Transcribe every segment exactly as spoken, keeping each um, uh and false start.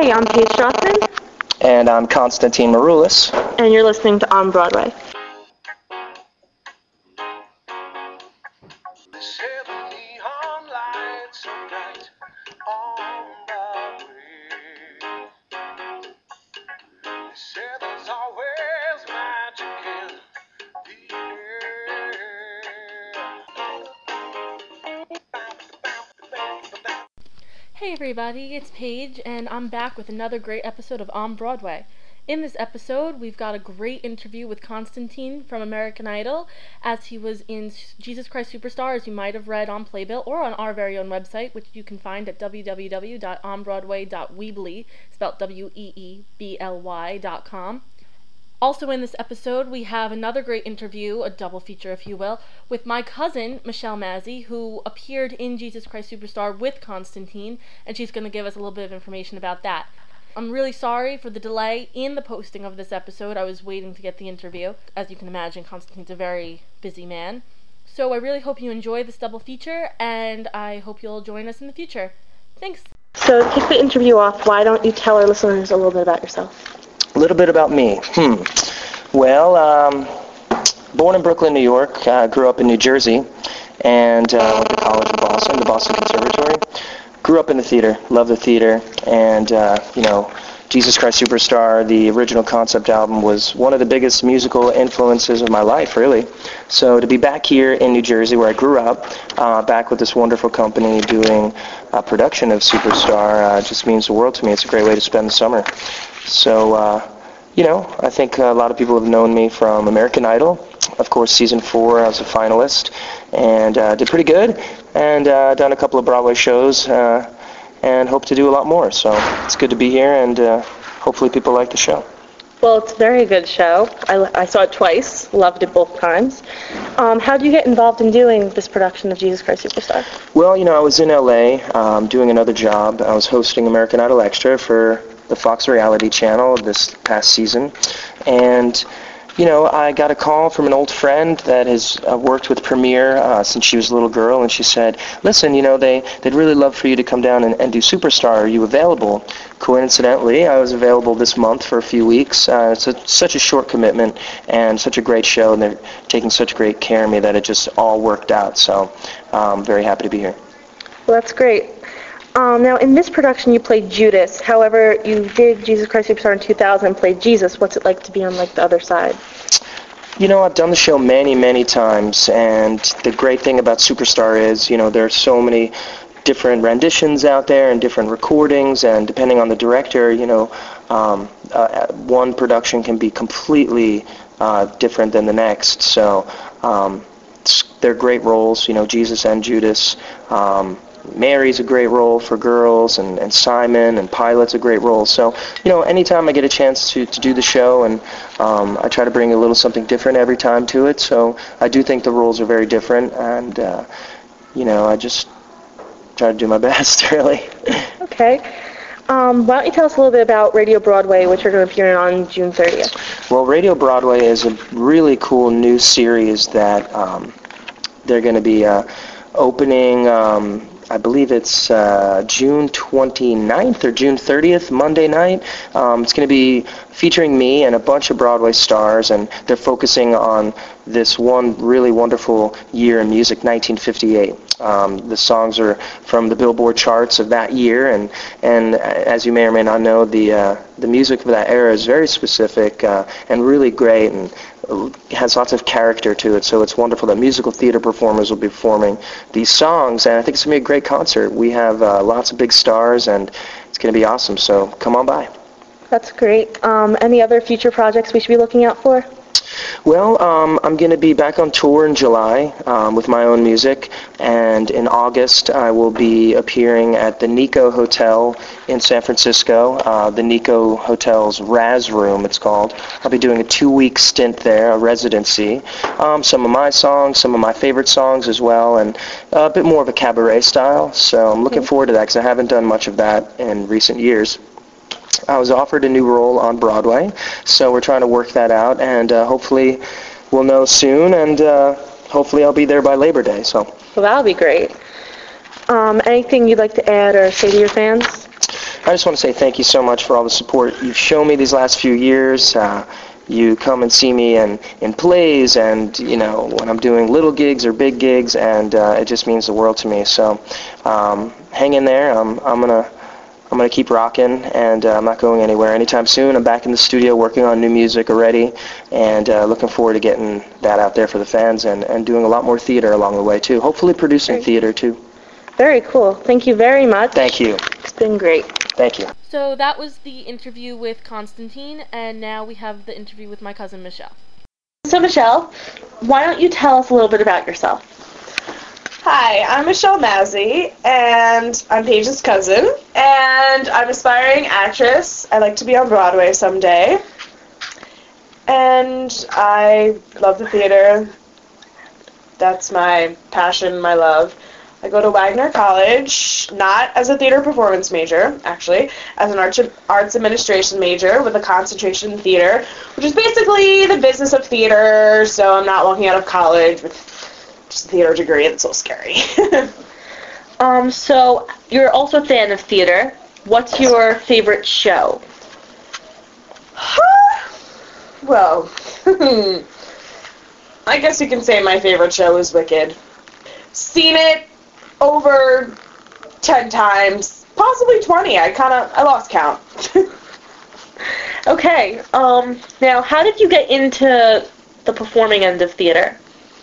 Hi, I'm Paige Strothman. And I'm Constantine Maroulis. And you're listening to On Broadway. Hey everybody, it's Paige, and I'm back with another great episode of On Broadway. In this episode, we've got a great interview with Constantine from American Idol, as he was in Jesus Christ Superstar, as you might have read on Playbill, or on our very own website, which you can find at w w w dot on broadway dot weebly, spelled W E E B L Y dot com. Also in this episode, we have another great interview, a double feature if you will, with my cousin, Michelle Mazzy, who appeared in Jesus Christ Superstar with Constantine, and she's going to give us a little bit of information about that. I'm really sorry for the delay in the posting of this episode. I was waiting to get the interview. As you can imagine, Constantine's a very busy man. So I really hope you enjoy this double feature, and I hope you'll join us in the future. Thanks! So to kick the interview off, why don't you tell our listeners a little bit about yourself? A little bit about me. Hmm. Well, um, born in Brooklyn, New York. Uh, grew up in New Jersey, and uh, went to college in Boston, the Boston Conservatory. Grew up in the theater. Love the theater, and uh, you know, Jesus Christ Superstar, the original concept album, was one of the biggest musical influences of my life, really. So to be back here in New Jersey, where I grew up, uh, back with this wonderful company doing a production of Superstar, uh, just means the world to me. It's a great way to spend the summer. So, uh, you know, I think a lot of people have known me from American Idol. Of course, season four, I was a finalist, and uh, did pretty good, and uh, done a couple of Broadway shows, uh, and hope to do a lot more. So it's good to be here, and uh, hopefully people like the show. Well, it's a very good show. I, I saw it twice, loved it both times. Um, how did you get involved in doing this production of Jesus Christ Superstar? Well, you know, I was in L A um, doing another job. I was hosting American Idol Extra for the Fox Reality Channel this past season, and you know, I got a call from an old friend that has uh, worked with Premiere uh, since she was a little girl, and she said, listen, you know, they, they'd really love for you to come down and, and do Superstar. Are you available? Coincidentally, I was available this month for a few weeks. Uh, it's a, such a short commitment and such a great show, and they're taking such great care of me that it just all worked out. So I'm um, very happy to be here. Well, that's great. Um, now, in this production, you played Judas. However, you did Jesus Christ Superstar in two thousand and played Jesus. What's it like to be on, like, the other side? You know, I've done the show many, many times, and the great thing about Superstar is, you know, there are so many different renditions out there and different recordings, and depending on the director, you know, um, uh, one production can be completely uh, different than the next. So um, they're great roles, you know, Jesus and Judas. Um, Mary's a great role for girls, and, and Simon and Pilate's a great role. So, you know, anytime I get a chance to, to do the show, and um, I try to bring a little something different every time to it. So I do think the roles are very different, and, uh, you know, I just try to do my best, really. Okay. Um, why don't you tell us a little bit about Radio Broadway, which you're going to appear in on June thirtieth? Well, Radio Broadway is a really cool new series that um, they're going to be uh, opening... Um, I believe it's uh, June twenty-ninth or June thirtieth, Monday night. Um, it's going to be featuring me and a bunch of Broadway stars, and they're focusing on this one really wonderful year in music, nineteen fifty-eight. Um, the songs are from the Billboard charts of that year, and and as you may or may not know, the uh, the music of that era is very specific uh, and really great, and has lots of character to it. So it's wonderful that musical theater performers will be performing these songs, and I think it's going to be a great concert. We have uh, lots of big stars, and it's going to be awesome. So come on by. That's great. Um, any other future projects we should be looking out for? Well, um, I'm going to be back on tour in July um, with my own music, and in August I will be appearing at the Nico Hotel in San Francisco, uh, the Nico Hotel's Raz Room, it's called. I'll be doing a two-week stint there, a residency. Um, some of my songs, some of my favorite songs as well, and a bit more of a cabaret style, so I'm looking forward to that because I haven't done much of that in recent years. I was offered a new role on Broadway, so we're trying to work that out, and uh, hopefully we'll know soon, and uh, hopefully I'll be there by Labor Day. So. Well, that'll be great. Um, anything you'd like to add or say to your fans? I just want to say thank you so much for all the support you've shown me these last few years. Uh, you come and see me in, in plays and, you know, when I'm doing little gigs or big gigs, and uh, it just means the world to me. So um, hang in there. I'm, I'm going to I'm going to keep rocking, and uh, I'm not going anywhere anytime soon. I'm back in the studio working on new music already, and uh, looking forward to getting that out there for the fans, and, and doing a lot more theater along the way, too. Hopefully producing theater, too. Very cool. Thank you very much. Thank you. It's been great. Thank you. So that was the interview with Constantine, and now we have the interview with my cousin Michelle. So Michelle, why don't you tell us a little bit about yourself? Hi, I'm Michelle Mazzy, and I'm Paige's cousin, and I'm an aspiring actress. I'd like to be on Broadway someday, and I love the theater. That's my passion, my love. I go to Wagner College, not as a theater performance major, actually, as an arts, arts administration major with a concentration in theater, which is basically the business of theater, so I'm not walking out of college with just a theater degree. That's so scary. um, so you're also a fan of theater. What's your favorite show? Well, I guess you can say my favorite show is Wicked. Seen it over ten times, possibly twenty. I kind of, I lost count. Okay, um, now how did you get into the performing end of theater?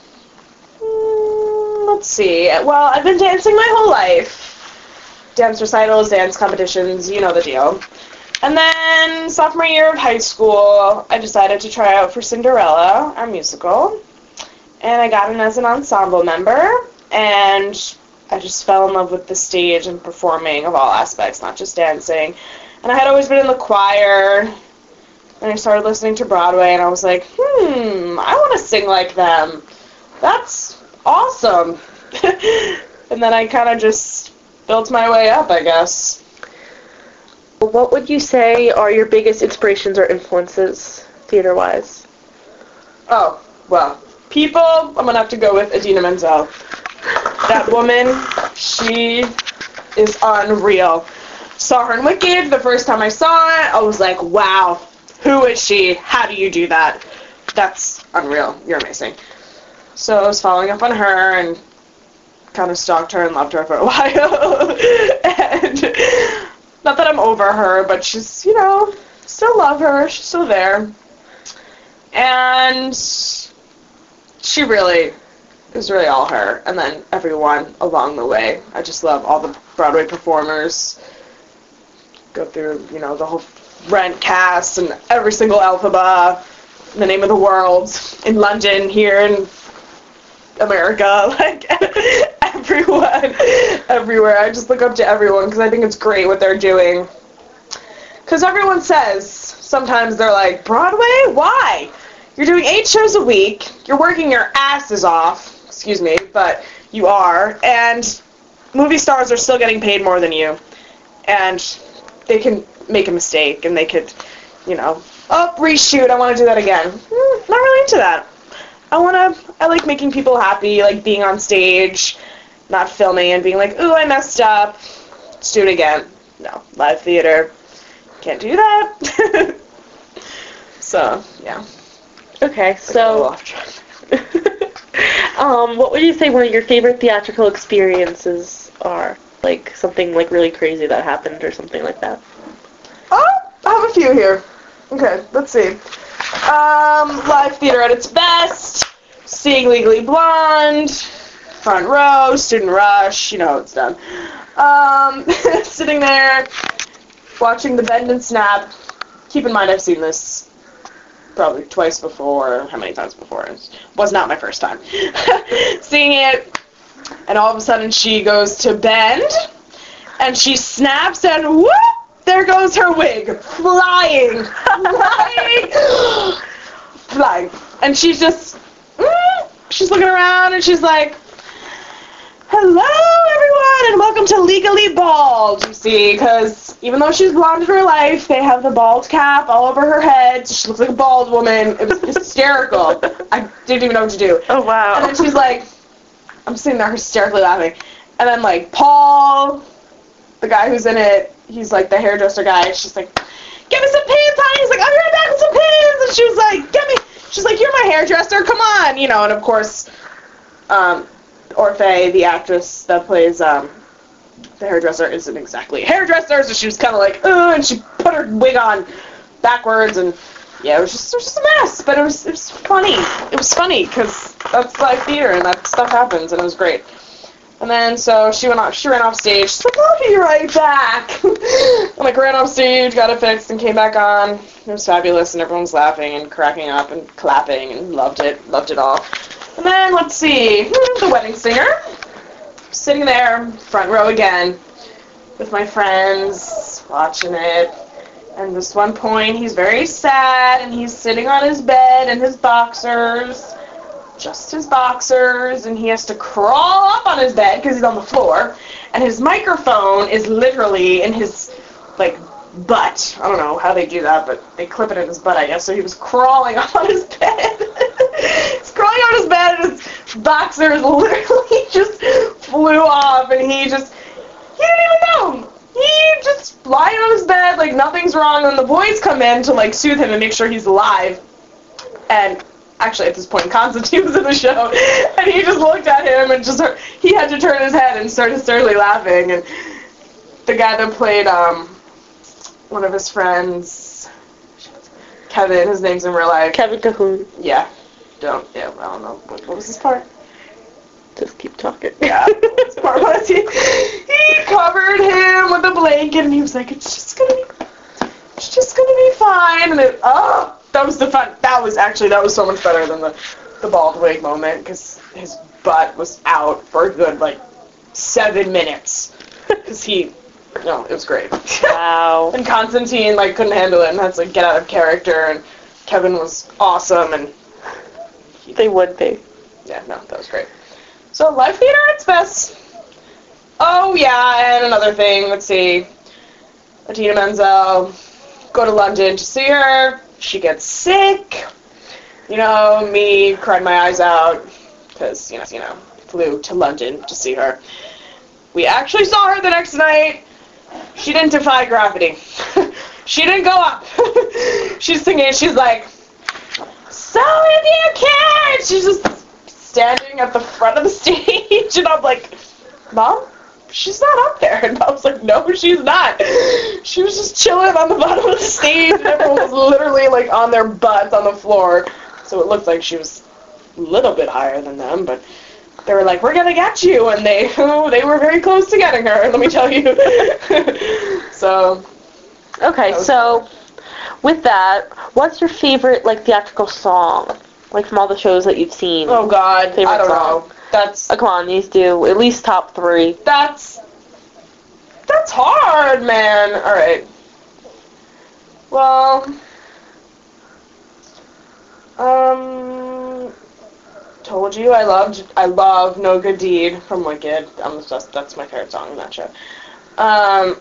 Let's see. Well, I've been dancing my whole life. Dance recitals, dance competitions, you know the deal. And then sophomore year of high school, I decided to try out for Cinderella, our musical. And I got in as an ensemble member, and I just fell in love with the stage and performing of all aspects, not just dancing. And I had always been in the choir, and I started listening to Broadway, and I was like, hmm, I want to sing like them. That's awesome. And then I kind of just built my way up, I guess. What would you say are your biggest inspirations or influences, theater-wise? Oh, well, people, I'm going to have to go with Idina Menzel. That woman, she is unreal. Saw her in Wicked the first time I saw it. I was like, wow, who is she? How do you do that? That's unreal. You're amazing. So I was following up on her and kind of stalked her and loved her for a while. And not that I'm over her, but she's, you know, still love her. She's still there. And she really, it was really all her. And then everyone along the way. I just love all the Broadway performers. Go through, you know, the whole Rent cast and every single Elphaba, The Name of the World, in London, here in America, like everyone, everywhere. I just look up to everyone because I think it's great what they're doing. Because everyone says, sometimes they're like, Broadway? Why? You're doing eight shows a week, you're working your asses off, excuse me, but you are, and movie stars are still getting paid more than you. And they can make a mistake, and they could, you know, oh, reshoot, I want to do that again. Mm, not really into that. I want to, I like making people happy, like being on stage, not filming and being like, ooh, I messed up, let's do it again. No, live theater, can't do that. So, yeah. Okay, so, um, what would you say one of your favorite theatrical experiences are? Like, something, like, really crazy that happened or something like that? Oh, I have a few here. Okay, let's see. Um, live theater at its best, seeing Legally Blonde, front row, Student Rush, you know how it's done. Um, sitting there, watching The Bend and Snap. Keep in mind I've seen this probably twice before, how many times before? It was not my first time. Seeing it, and all of a sudden she goes to bend, and she snaps, and whoop! There goes her wig, flying, flying, flying. And she's just, mm, she's looking around, and she's like, hello, everyone, and welcome to Legally Bald, you see, because even though she's blonde in her life, they have the bald cap all over her head, so she looks like a bald woman. It was hysterical. I didn't even know what to do. Oh, wow. And then she's like, I'm sitting there hysterically laughing. And then, like, Paul, the guy who's in it, he's like the hairdresser guy. And she's like, "Give me some pins, honey." He's like, "I'll be right back with some pins." And she was like, "Get me." She's like, "You're my hairdresser. Come on," you know. And of course, um, Orfeh, the actress that plays um, the hairdresser, isn't exactly a hairdresser, so she was kind of like, "Ugh," and she put her wig on backwards, and yeah, it was just it was just a mess. But it was it was funny. It was funny because that's live theater and that stuff happens, and it was great. And then, so she went off, she ran off stage. She's like, "I'll be right back." And like ran off stage, got it fixed, and came back on. It was fabulous, and everyone was laughing and cracking up and clapping and loved it, loved it all. And then, let's see, The Wedding Singer. Sitting there, front row again, with my friends, watching it. And this one point, he's very sad, and he's sitting on his bed in his boxers. Just his boxers, and he has to crawl up on his bed because he's on the floor, and his microphone is literally in his, like, butt. I don't know how they do that, but they clip it in his butt, I guess, so he was crawling up on his bed. He's crawling on his bed, and his boxers literally just flew off, and he just, he didn't even know. He just lying on his bed, like, nothing's wrong, and the boys come in to, like, soothe him and make sure he's alive, and actually, at this point, Constantine was in the show, and he just looked at him and just, he had to turn his head and start hysterically laughing. And the guy that played um, one of his friends, Kevin, his name's in real life. Kevin Cahoon. Yeah. Don't, yeah, I don't know. What, what was his part? Just keep talking. Yeah. His part was he, he covered him with a blanket, and he was like, "It's just gonna be, it's just gonna be fine." And it, oh. That was the fun. That was actually that was so much better than the the bald wig moment because his butt was out for a good like seven minutes because he, no, it was great. Wow. And Constantine like couldn't handle it and had to like get out of character, and Kevin was awesome, and he, they would be. Yeah, no, that was great. So live theater at its best. Oh yeah, and another thing. Let's see, Idina Menzel. Go to London to see her. She gets sick, you know, me cried my eyes out, because, you know, you know, flew to London to see her. We actually saw her the next night. She didn't defy gravity. She didn't go up. She's singing, she's like, "So if you care," she's just standing at the front of the stage, and I'm like, "Mom? She's not up there." And I was like, "No, she's not." She was just chilling on the bottom of the stage, and everyone was literally like on their butts on the floor. So it looked like she was a little bit higher than them, but they were like, "We're gonna get you," and they oh, they were very close to getting her, let me tell you. So. Okay, so with that, what's your favorite like theatrical song, like from all the shows that you've seen? Oh God, favorite I don't song? know. That's. Oh, come on, these do at least top three. That's. That's hard, man. All right. Well. Um. Told you I loved. I love No Good Deed from Wicked. I'm obsessed. That's my favorite song in that show. Um.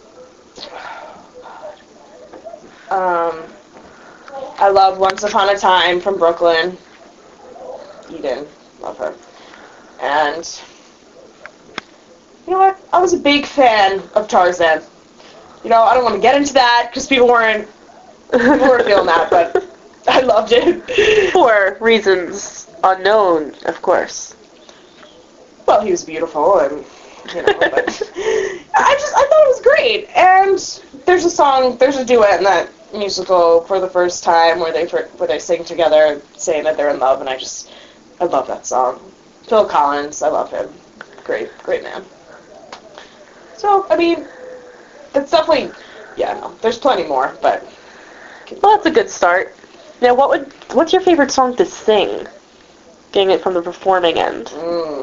Um. I love Once Upon a Time from Brooklyn. Eden. Love her. And, you know what? I was a big fan of Tarzan. You know, I don't want to get into that because people weren't, people weren't feeling that, but I loved it. For reasons unknown, of course. Well, he was beautiful, and, you know, but I just, I thought it was great. And there's a song, there's a duet in that musical for the first time where they, where they sing together saying that they're in love, and I just, I love that song. Phil Collins, I love him. Great, great man. So, I mean, that's definitely, yeah, no, there's plenty more, but. Well, that's a good start. Now, what would, what's your favorite song to sing? Getting it from the performing end. Mm.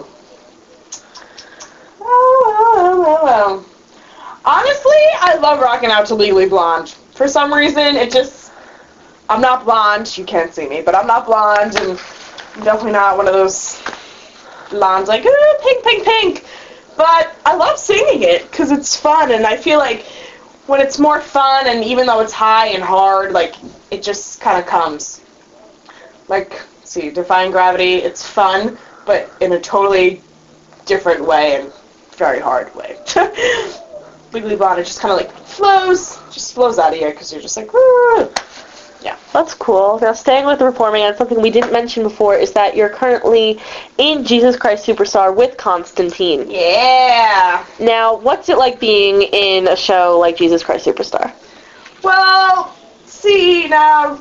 Oh, well, well, well. Honestly, I love rocking out to Legally Blonde. For some reason, it just, I'm not blonde, you can't see me, but I'm not blonde, and I'm definitely not one of those blondes like, ooh, pink, pink, pink. But I love singing it because it's fun, and I feel like when it's more fun, and even though it's high and hard, like, it just kind of comes. Like, see, Defying Gravity, it's fun, but in a totally different way and very hard way. Legally Blonde, it just kind of like flows, just flows out of you because you're just like, woo. Yeah. That's cool. Now, staying with performing, and something we didn't mention before is that you're currently in Jesus Christ Superstar with Constantine. Yeah. Now, what's it like being in a show like Jesus Christ Superstar? Well, see, now,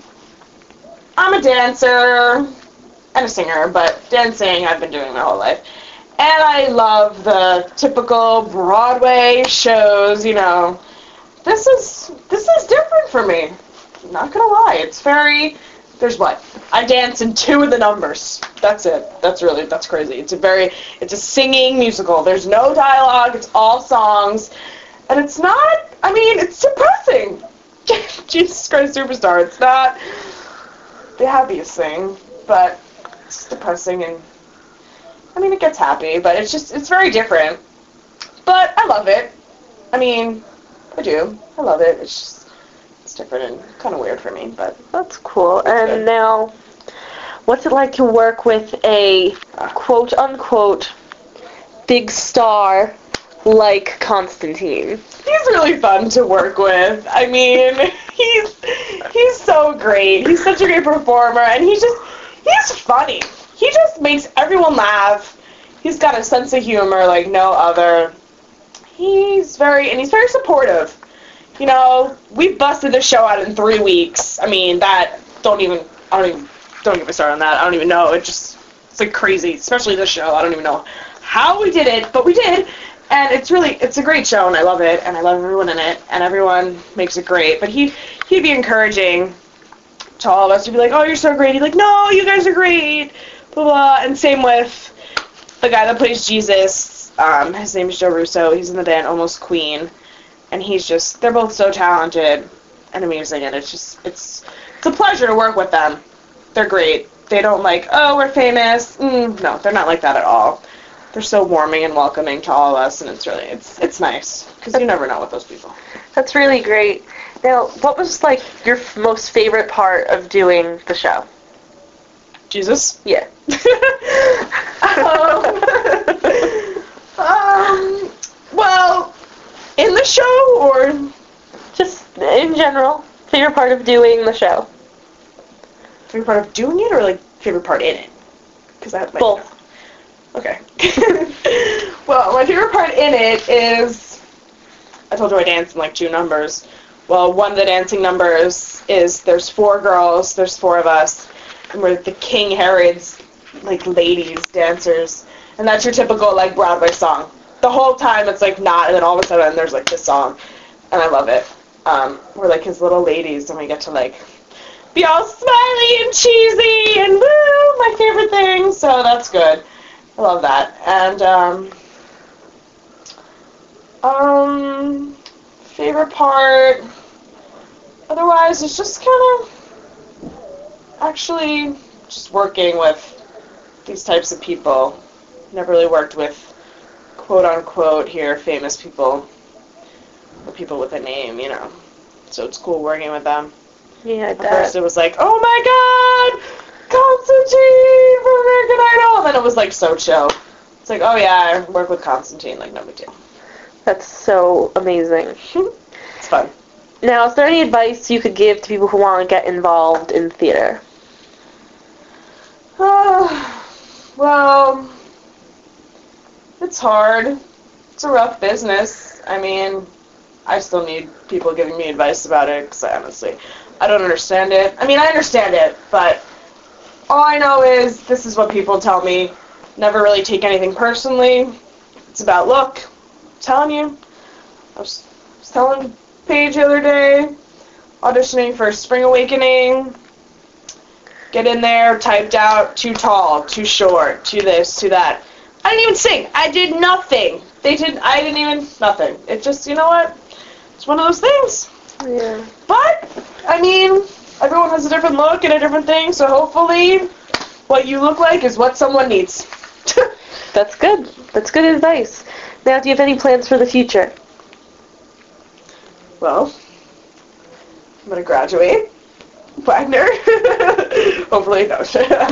I'm a dancer and a singer, but dancing I've been doing my whole life. And I love the typical Broadway shows, you know. This is, this is different for me. Not gonna lie, it's very, there's what? I dance in two of the numbers. That's it. That's really, that's crazy. It's a very, it's a singing musical. There's no dialogue, it's all songs. And it's not, I mean, it's depressing. Jesus Christ Superstar, it's not the happiest thing, but it's depressing and, I mean, it gets happy, but it's just, it's very different. But I love it. I mean, I do. I love it. It's just, it's different and kind of weird for me, but That's cool. And good. now, what's it like to work with a quote-unquote big star like Constantine? he's really fun to work with. I mean, he's he's so great. He's such a great performer, and he's just, he's funny. He just makes everyone laugh. He's got a sense of humor like no other. He's very, and he's very supportive. You know, we busted the show out in three weeks. I mean, that, don't even, I don't even, don't get me started on that. I don't even know. It just, it's like crazy, especially this show. I don't even know how we did it, but we did. And it's really, it's a great show, and I love it, and I love everyone in it, and everyone makes it great. But he, he'd be encouraging to all of us to be like, oh, you're so great. He'd be like, no, you guys are great, blah, blah. And same with the guy that plays Jesus. Um, his name is Joe Russo. He's in the band Almost Queen. And he's just, they're both so talented and amazing, and it's just, it's it's a pleasure to work with them. They're great. They don't like, oh, we're famous. Mm, no, they're not like that at all. They're so warming and welcoming to all of us, and it's really, it's it's nice, because you never know with those people. That's really great. Now, what was, like, your f- most favorite part of doing the show? Jesus? Yeah. um, um, well, in the show, or Just in general, favorite part of doing the show? favorite part of doing it, or like favorite part in it? Because that might Both. Okay. Well, my favorite part in it is, I told you I dance in like two numbers. Well, one of the dancing numbers is there's four girls, there's four of us, and we're the King Herod's like ladies dancers, and that's your typical like Broadway song. The whole time it's like not, and then all of a sudden there's like this song, and I love it. Um, we're like his little ladies, and we get to like be all smiley and cheesy and woo, my favorite thing. So that's good. I love that. And um, um, favorite part. Otherwise, it's just kind of actually just working with these types of people. Never really worked with quote-unquote here famous people, or people with a name, you know. So it's cool working with them. Yeah, I At bet. first it was like, oh my god, Constantine from American Idol! And then it was like so chill. It's like, oh yeah, I work with Constantine, like no big deal. That's so amazing. It's fun. Now, is there any advice you could give to people who want to get involved in theater? Uh, well, it's hard. It's a rough business. I mean, I still need people giving me advice about it, because I honestly, I don't understand it. I mean, I understand it, but all I know is this is what people tell me. Never really take anything personally. It's about look. I'm telling you. I was, was telling Paige the other day, auditioning for Spring Awakening. Get in there, typed out, too tall, too short, too this, too that. I didn't even sing. I did nothing. They did. I didn't even nothing. It just, you know what? It's one of those things. Yeah. But I mean, everyone has a different look and a different thing. So hopefully, what you look like is what someone needs. That's good. That's good advice. Now, do you have any plans for the future? Well, I'm gonna graduate. Wagner. Hopefully, no.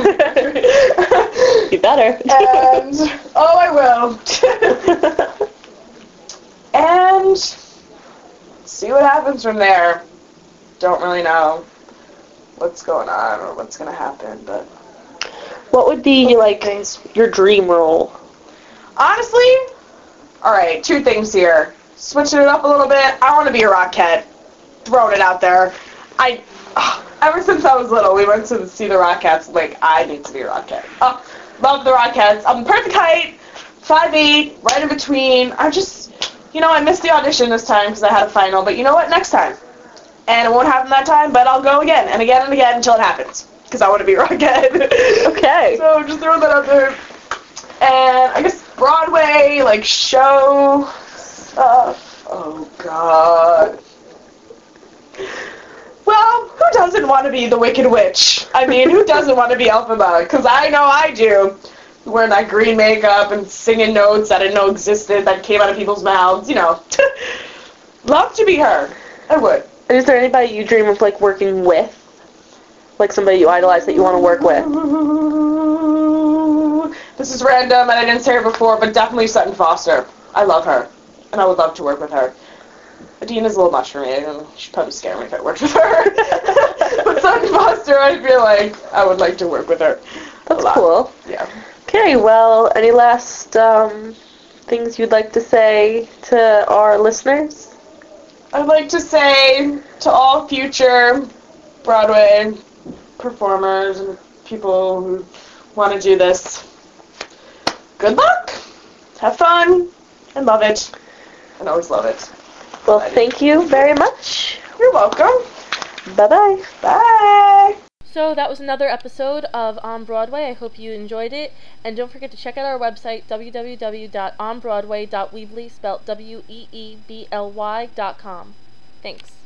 You better. And oh, I will. And and see what happens from there. Don't really know what's going on or what's going to happen, but What would be, like, your dream role? honestly, alright, two things here. Switching it up a little bit, I want to be a Rockette. Throwing it out there. I, ever since I was little, we went to see the Rockettes, like, I need to be a Rockette. Oh, love the Rockettes. I'm the perfect height, five eight, right in between. I just, you know, I missed the audition this time because I had a final, but you know what, next time. And it won't happen that time, but I'll go again and again and again until it happens. Because I want to be a Rockette. Okay. So just throwing that out there. And I guess Broadway, like, show stuff. Oh, God. Well, who doesn't want to be the Wicked Witch? I mean, who doesn't want to be Elphaba? Because I know I do. Wearing that green makeup and singing notes I didn't know existed that came out of people's mouths, you know. Love to be her. I would. And is there anybody you dream of, like, working with? Like somebody you idolize that you want to work with? This is random, and I didn't say her before, but definitely Sutton Foster. I love her, and I would love to work with her. Adina's a little much for me, and she'd probably scare me if I worked with her. But Sutton Foster, I feel like I would like to work with her. That's cool. Yeah. Okay, well, any last um, things you'd like to say to our listeners? I'd like to say to all future Broadway performers and people who want to do this, good luck, have fun, and love it, and always love it. Well, thank you very much. You're welcome. Bye-bye. Bye. So that was another episode of On Broadway. I hope you enjoyed it. And don't forget to check out our website, w w w dot on broadway dot weebly, spelled W E E B L Y dot com. Thanks.